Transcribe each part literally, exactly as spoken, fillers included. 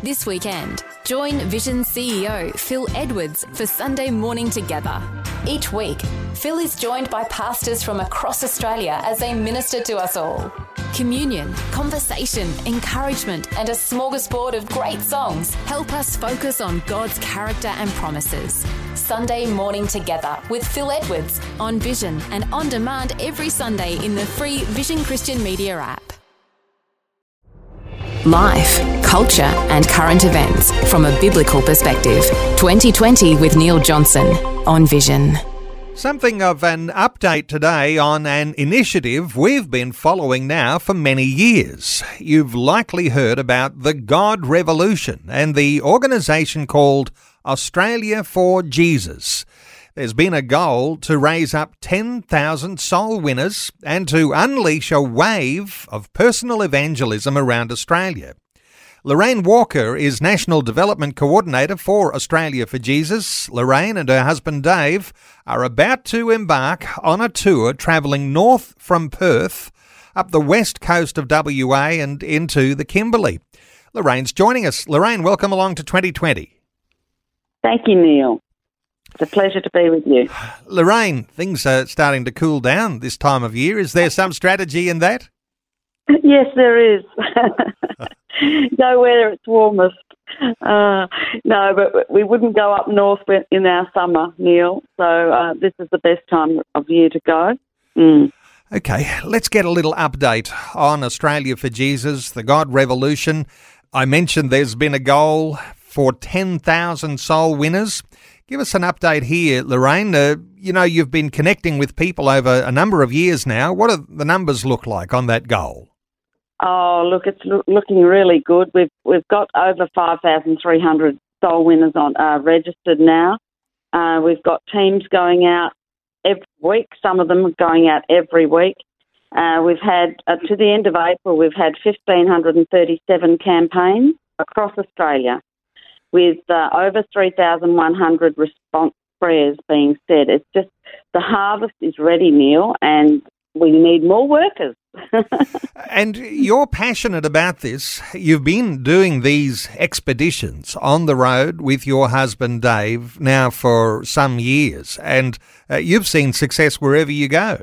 This weekend, join Vision C E O Phil Edwards for Sunday Morning Together. Each week, Phil is joined by pastors from across Australia as they minister to us all. Communion, conversation, encouragement, and a smorgasbord of great songs help us focus on God's character and promises. Sunday Morning Together with Phil Edwards on Vision and on demand every Sunday in the free Vision Christian Media app. Life, culture and current events from a biblical perspective. twenty twenty with Neil Johnson on Vision. Something of an update today on an initiative we've been following now for many years. You've likely heard about the God Revolution and the organisation called Australia for Jesus. There's been a goal to raise up ten thousand soul winners and to unleash a wave of personal evangelism around Australia. Lorraine Walker is National Development Coordinator for Australia for Jesus. Lorraine and her husband Dave are about to embark on a tour travelling north from Perth, up the west coast of W A and into the Kimberley. Lorraine's joining us. Lorraine, welcome along to twenty twenty. Thank you, Neil. It's a pleasure to be with you. Lorraine, things are starting to cool down this time of year. Is there some strategy in that? Yes, there is. Go where it's warmest. Uh, no, but we wouldn't go up north in our summer, Neil. So uh, this is the best time of year to go. Mm. Okay, let's get a little update on Australia for Jesus, the God Revolution. I mentioned there's been a goal for ten thousand soul winners. Give us an update here, Lorraine. Uh, you know, you've been connecting with people over a number of years now. What do the numbers look like on that goal? Oh, look, it's lo- looking really good. We've we've got over five thousand three hundred soul winners on uh, registered now. Uh, we've got teams going out every week. Some of them are going out every week. Uh, we've had, uh, to the end of April, we've had one thousand five hundred thirty-seven campaigns across Australia, with uh, over three thousand one hundred response prayers being said. It's just, the harvest is ready, Neil, and we need more workers. And you're passionate about this. You've been doing these expeditions on the road with your husband, Dave, now for some years, and uh, you've seen success wherever you go.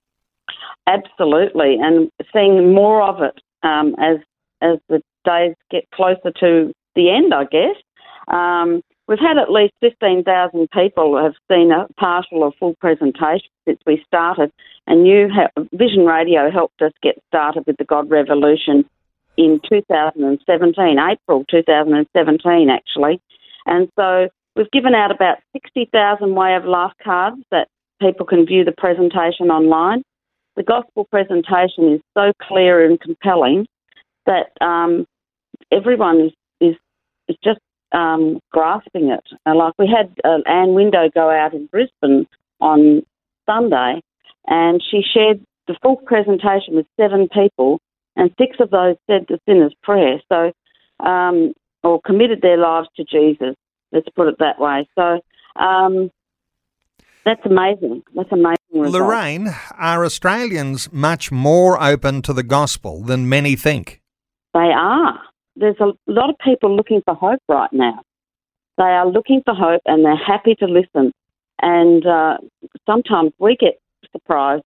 Absolutely, and seeing more of it um, as as the days get closer to the end, I guess. Um, we've had at least fifteen thousand people have seen a partial or full presentation since we started, and you ha- Vision Radio helped us get started with the God Revolution in two thousand seventeen, April two thousand seventeen actually. And so we've given out about sixty thousand Way of Life cards that people can view the presentation online. The gospel presentation is so clear and compelling that um, everyone is, is, is just Um, grasping it. Uh, like we had uh, Anne Window go out in Brisbane on Sunday, and she shared the full presentation with seven people, and six of those said the sinner's prayer, so um, or committed their lives to Jesus. Let's put it that way. So um, that's amazing. That's amazing result. Lorraine, are Australians much more open to the gospel than many think? They are. There's a lot of people looking for hope right now. They are looking for hope and they're happy to listen. And uh, sometimes we get surprised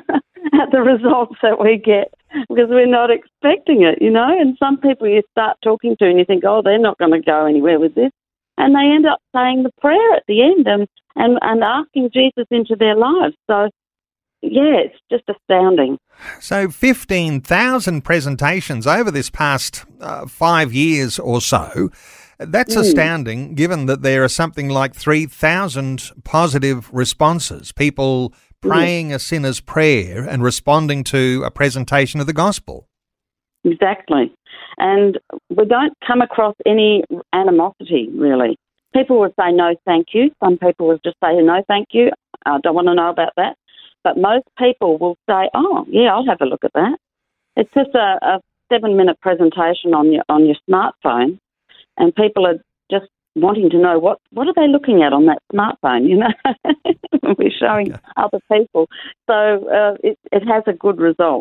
at the results that we get because we're not expecting it, you know. And some people you start talking to and you think, oh, they're not going to go anywhere with this. And they end up saying the prayer at the end and, and, and asking Jesus into their lives. So, yeah, it's just astounding. So fifteen thousand presentations over this past uh, five years or so. That's mm. astounding, given that there are something like three thousand positive responses, people praying mm. a sinner's prayer and responding to a presentation of the gospel. Exactly. And we don't come across any animosity, really. People would say no, thank you. Some people would just say no, thank you. I don't want to know about that. But most people will say, oh, yeah, I'll have a look at that. It's just a, a seven-minute presentation on your on your smartphone, and people are just wanting to know what, what are they looking at on that smartphone, you know. We're showing other people. So uh, it, it has a good result.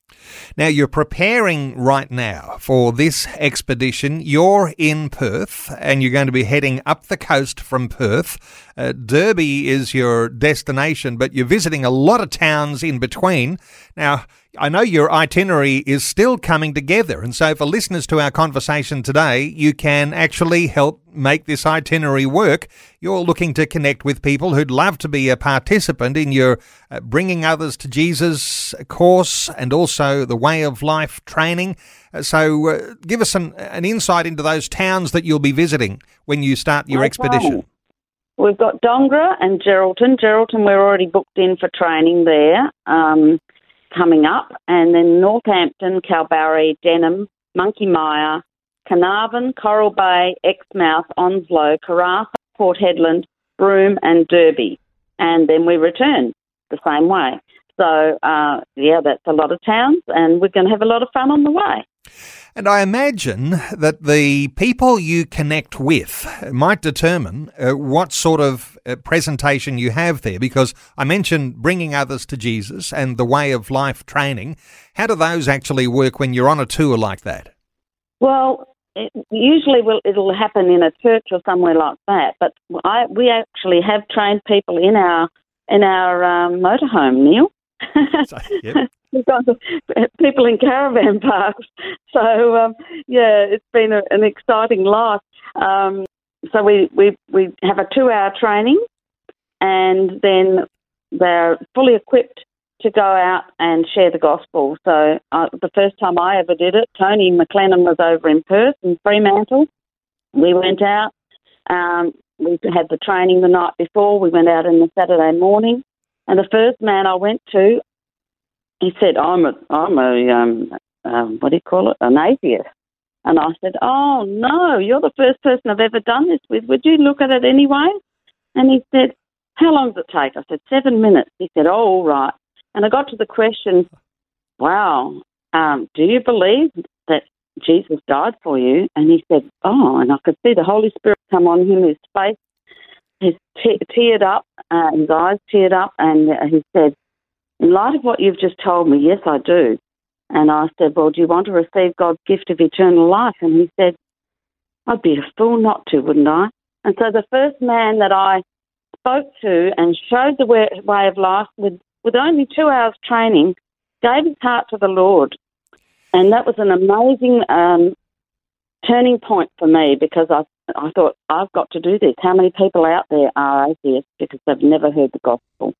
Now, you're preparing right now for this expedition. You're in Perth and you're going to be heading up the coast from Perth. Uh, Derby is your destination, but you're visiting a lot of towns in between. Now, I know your itinerary is still coming together, and so for listeners to our conversation today, you can actually help make this itinerary work. You're looking to connect with people who'd love to be a participant in your uh, Bringing Others to Jesus course and also the Way of Life training. Uh, so uh, give us an, an insight into those towns that you'll be visiting when you start your Okay. expedition. We've got Dongra and Geraldton. Geraldton, we're already booked in for training there. Um, coming up, and then Northampton, Kalbarri, Denham, Monkey Mia, Carnarvon, Coral Bay, Exmouth, Onslow, Karratha, Port Hedland, Broome and Derby. And then we return the same way. So, uh, yeah, that's a lot of towns, and we're going to have a lot of fun on the way. And I imagine that the people you connect with might determine uh, what sort of uh, presentation you have there, because I mentioned Bringing Others to Jesus and the Way of Life training. How do those actually work when you're on a tour like that? Well, it, usually will, it'll happen in a church or somewhere like that, but I, we actually have trained people in our in our um, motorhome, Neil. So, yep. We've got people in caravan parks. So, um, yeah, it's been a, an exciting life. Um, so we, we, we have a two-hour training, and then they're fully equipped to go out and share the gospel. So uh, the first time I ever did it, Tony McLennan was over in Perth in Fremantle. We went out. Um, we had the training the night before. We went out on the Saturday morning. And the first man I went to, he said, I'm a, I'm a um, um, what do you call it, an atheist. And I said, oh, no, you're the first person I've ever done this with. Would you look at it anyway? And he said, how long does it take? I said, seven minutes. He said, oh, all right. And I got to the question, wow, um, do you believe that Jesus died for you? And he said, oh, and I could see the Holy Spirit come on him, his face. He's te- teared up, uh, his eyes teared up, and uh, he said, in light of what you've just told me, yes, I do. And I said, well, do you want to receive God's gift of eternal life? And he said, I'd be a fool not to, wouldn't I? And so the first man that I spoke to and showed the way, way of life with, with only two hours training, gave his heart to the Lord. And that was an amazing um, turning point for me, because I I thought, I've got to do this. How many people out there are atheists because they've never heard the gospel?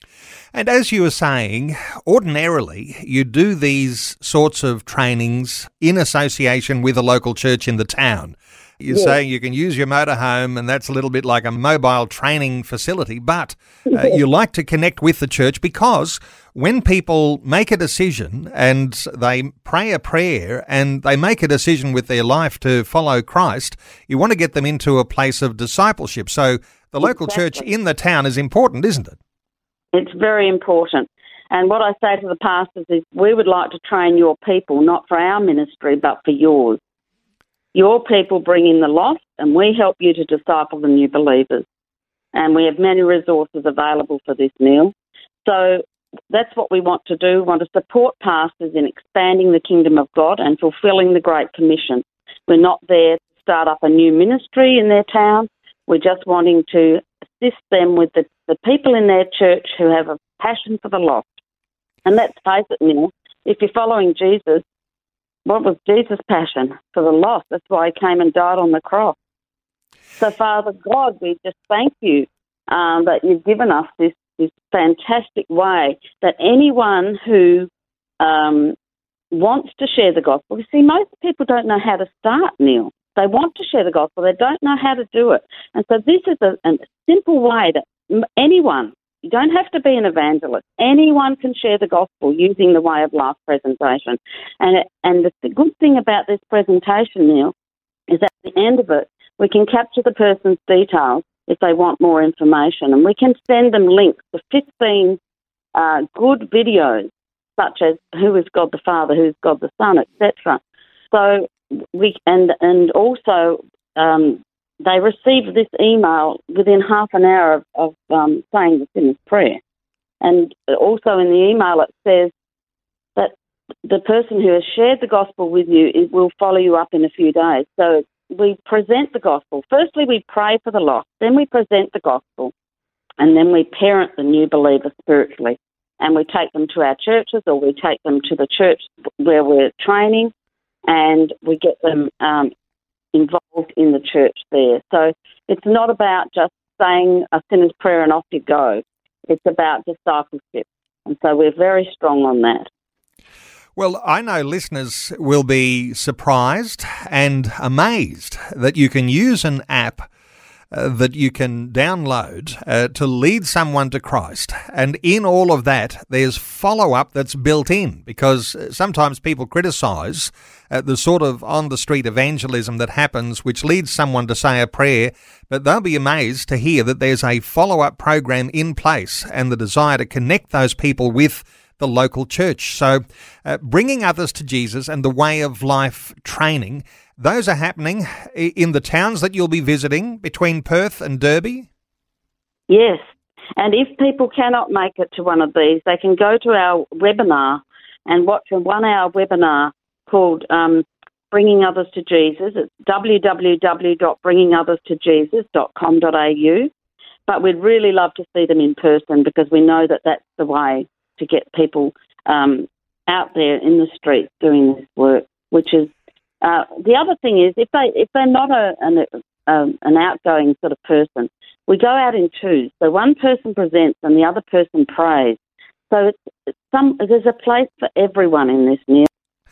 And as you were saying, ordinarily you do these sorts of trainings in association with a local church in the town. You're Yes. saying you can use your motorhome, and that's a little bit like a mobile training facility, but uh, you like to connect with the church, because when people make a decision and they pray a prayer and they make a decision with their life to follow Christ, you want to get them into a place of discipleship. So the local Exactly. church in the town is important, isn't it? It's very important. And what I say to the pastors is, we would like to train your people, not for our ministry, but for yours. Your people bring in the lost, and we help you to disciple the new believers. And we have many resources available for this, Neil. So that's what we want to do. We want to support pastors in expanding the kingdom of God and fulfilling the Great Commission. We're not there to start up a new ministry in their town. We're just wanting to assist them with the, the people in their church who have a passion for the lost. And let's face it, Neil, if you're following Jesus, what was Jesus' passion? For the lost. That's why he came and died on the cross. So, Father God, we just thank you um, that you've given us this, this fantastic way that anyone who um, wants to share the gospel, you see, most people don't know how to start, Neil. They want to share the gospel. They don't know how to do it. And so this is a, a simple way that anyone, you don't have to be an evangelist, anyone can share the gospel using the Way of Life presentation. And it, and the, the good thing about this presentation, Neil, is at the end of it, we can capture the person's details if they want more information, and we can send them links to fifteen uh, good videos, such as who is God the Father, who is God the Son, et cetera. So we and and also um, they receive this email within half an hour of, of um, saying the sinner's prayer, and also in the email it says that the person who has shared the gospel with you, it will follow you up in a few days. So we present the gospel. Firstly, we pray for the lost. Then we present the gospel. And then we parent the new believer spiritually. And we take them to our churches, or we take them to the church where we're training, and we get them um, involved in the church there. So it's not about just saying a sinner's prayer and off you go. It's about discipleship. And so we're very strong on that. Well, I know listeners will be surprised and amazed that you can use an app uh, that you can download uh, to lead someone to Christ. And in all of that, there's follow-up that's built in, because sometimes people criticise uh, the sort of on-the-street evangelism that happens, which leads someone to say a prayer, but they'll be amazed to hear that there's a follow-up program in place and the desire to connect those people with the local church. So uh, bringing others to Jesus and the way of life training, those are happening in the towns that you'll be visiting between Perth and Derby? Yes. And if people cannot make it to one of these, they can go to our webinar and watch a one-hour webinar called um, Bringing Others to Jesus. It's w w w dot bringing others to jesus dot com dot a u. But we'd really love to see them in person, because we know that that's the way to get people um, out there in the streets doing this work, which is uh, the other thing is if they if they're not a, an um, an outgoing sort of person, we go out in twos. So one person presents and the other person prays. So it's, it's some there's a place for everyone in this, Neil.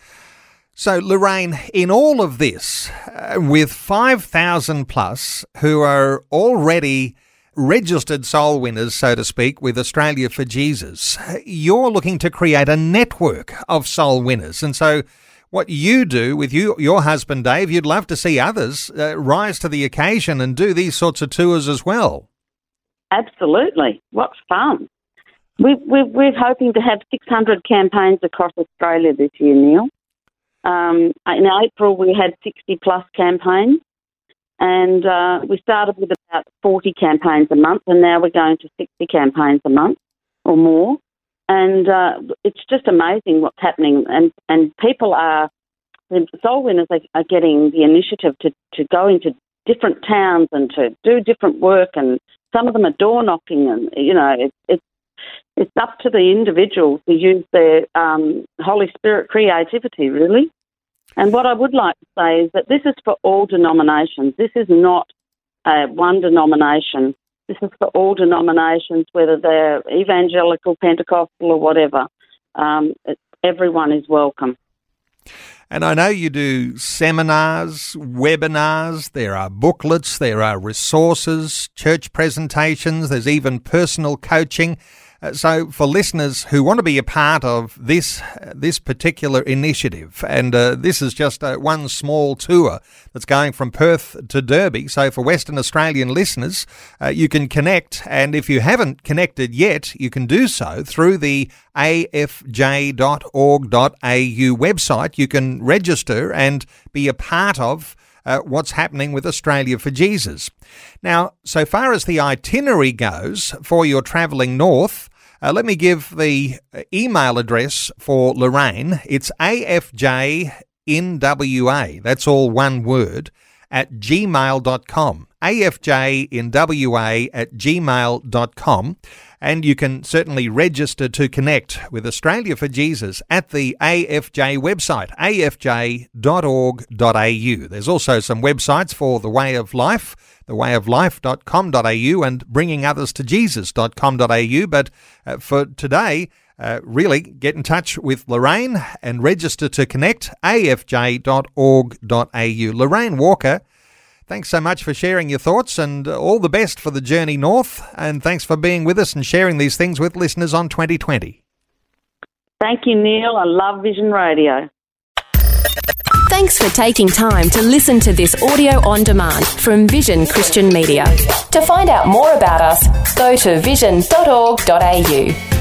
So, Lorraine, in all of this, uh, with five thousand plus who are already registered soul winners, so to speak, with Australia for Jesus, you're looking to create a network of soul winners. And so what you do with you, your husband, Dave, you'd love to see others uh, rise to the occasion and do these sorts of tours as well. Absolutely. What fun. We, we, we're hoping to have six hundred campaigns across Australia this year, Neil. Um, in April, we had sixty plus campaigns. And uh, we started with about forty campaigns a month, and now we're going to sixty campaigns a month or more. And uh, it's just amazing what's happening. And, and people are, the soul winners are, are getting the initiative to, to go into different towns and to do different work. And some of them are door knocking, and, you know, it, it's it's up to the individual to use their um, Holy Spirit creativity, really. And what I would like to say is that this is for all denominations. This is not uh, one denomination. This is for all denominations, whether they're evangelical, Pentecostal or whatever. Um, it, everyone is welcome. And I know you do seminars, webinars, there are booklets, there are resources, church presentations, there's even personal coaching. Uh, so for listeners who want to be a part of this uh, this particular initiative, and uh, this is just uh, one small tour that's going from Perth to Derby, so for Western Australian listeners, uh, you can connect, and if you haven't connected yet, you can do so through the a f j dot org dot a u website. You can register and be a part of Uh, what's happening with Australia for Jesus. Now, so far as the itinerary goes for your travelling north, uh, let me give the email address for Lorraine. It's A F J N W A, that's all one word, at gmail dot com. A F J N W A at gmail dot com. And you can certainly register to connect with Australia for Jesus at the A F J website, a f j dot org dot a u. There's also some websites for The Way of Life, the way of life dot com dot a u and bringing others to jesus dot com dot a u. But uh, for today, uh, really get in touch with Lorraine and register to connect, a f j dot org dot a u. Lorraine Walker, thanks so much for sharing your thoughts, and all the best for the journey north. And thanks for being with us and sharing these things with listeners on twenty twenty. Thank you, Neil. I love Vision Radio. Thanks for taking time to listen to this audio on demand from Vision Christian Media. To find out more about us, go to vision dot org dot a u.